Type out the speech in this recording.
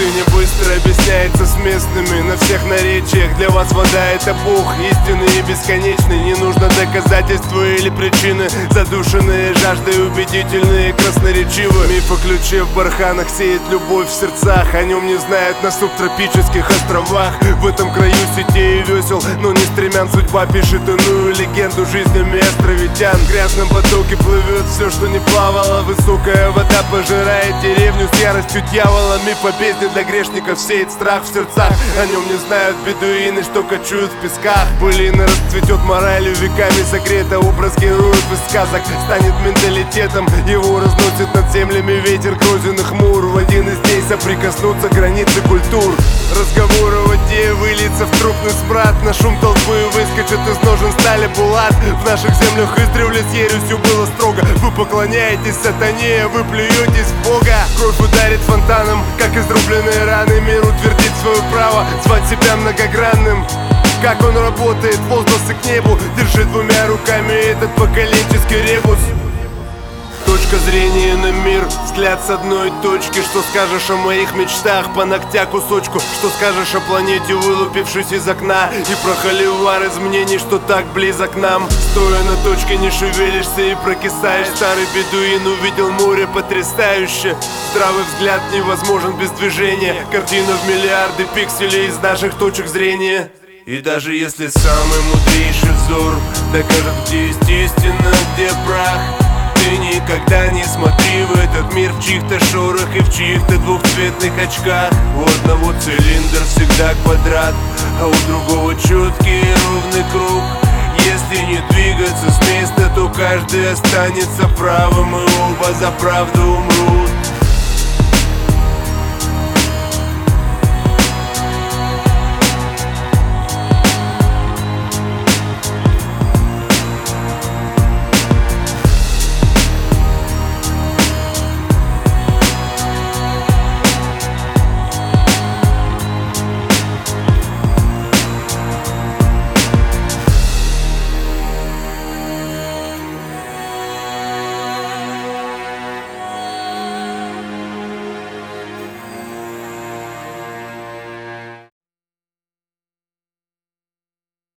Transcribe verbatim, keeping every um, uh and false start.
пустыня быстро объясняется с местными на всех наречиях. Для вас вода — это Бог, истинный и бесконечный. Не нужно доказательства или причины, задушенные жаждой, убедительные, красноречивы. Миф о ключе в барханах сеет любовь в сердцах. О нем не знают на субтропических островах. В этом краю сетей и весел, но не стремян, судьба пишет иную легенду жизнями островитян. В грязном потоке плывет все, что не плавало. Высокая вода пожирает деревню с яростью дьявола. Миф о бездне для грешников сеет страх в сердцах. О нем не знают бедуины, что кочуют в песках. Былина расцветет моралью, веками согрета. Образ героев из сказок станет менталитетом. Его разносит над землями ветер грозен и хмур. В один из дней соприкоснутся границы культур. Разговор о воде выльется в трупный смрад. На шум толпы выскочит из ножен стали булат. В наших землях издревле с ересью было строго. Вы поклоняетесь сатане, вы плюетесь в Бога. Кровь ударит фонтаном, как изрубленные раны. Мир утвердит свое право звать себя многогранным. Как он работает, возгласы к небу, держит двумя руками этот поколенческий ребус. Точка зрения на мир, взгляд с одной точки. Что скажешь о моих мечтах, по ногтя кусочку? Что скажешь о планете, вылупившись из окна? И про холивар из мнений, что так близок к нам? Стоя на точке не шевелишься и прокисаешь. Старый бедуин увидел море потрясающе. Здравый взгляд невозможен без движения. Картина в миллиарды пикселей из наших точек зрения. И даже если самый мудрейший взор докажет, где есть истина, где прах, ты никогда не смотри в этот мир в чьих-то шорах и в чьих-то двухцветных очках. У одного цилиндр всегда квадрат, а у другого четкий и ровный круг. Если не двигаться с места, то каждый останется правым, и оба за правду умрут.